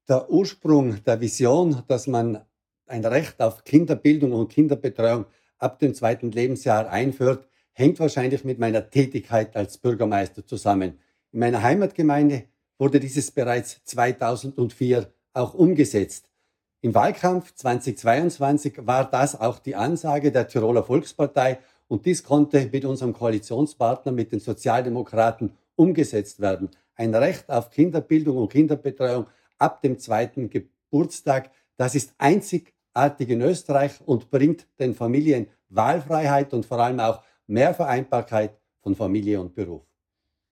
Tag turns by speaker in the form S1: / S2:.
S1: Der Ursprung der Vision, dass man ein Recht auf Kinderbildung und Kinderbetreuung ab dem zweiten Lebensjahr einführt, hängt wahrscheinlich mit meiner Tätigkeit als Bürgermeister zusammen. In meiner Heimatgemeinde wurde dieses bereits 2004 auch umgesetzt. Im Wahlkampf 2022 war das auch die Ansage der Tiroler Volkspartei und dies konnte mit unserem Koalitionspartner, mit den Sozialdemokraten, umgesetzt werden. Ein Recht auf Kinderbildung und Kinderbetreuung ab dem zweiten Geburtstag, das ist einzigartig in Österreich und bringt den Familien Wahlfreiheit und vor allem auch mehr Vereinbarkeit von Familie und Beruf.